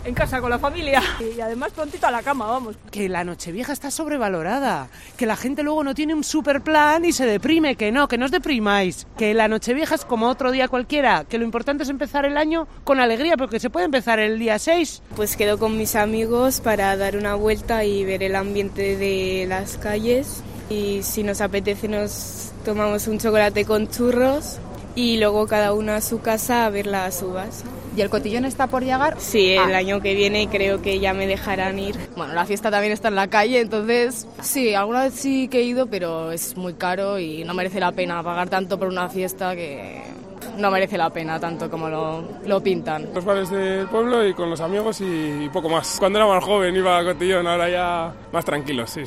En casa con la familia y además prontito a la cama, vamos. Que la Nochevieja está sobrevalorada, que la gente luego no tiene un super plan y se deprime, que no os deprimáis, que la Nochevieja es como otro día cualquiera, que lo importante es empezar el año con alegría, porque se puede empezar el día 6. Pues quedo con mis amigos para dar una vuelta y ver el ambiente de las calles y si nos apetece nos tomamos un chocolate con churros y luego cada uno a su casa a ver las uvas. ¿Y el cotillón está por llegar? Sí, el año que viene creo que ya me dejarán ir. Bueno, la fiesta también está en la calle, entonces sí, alguna vez sí que he ido, pero es muy caro y no merece la pena pagar tanto por una fiesta que no merece la pena tanto como lo pintan. Los bares del pueblo y con los amigos y poco más. Cuando era más joven iba a cotillón, ahora ya más tranquilos, sí.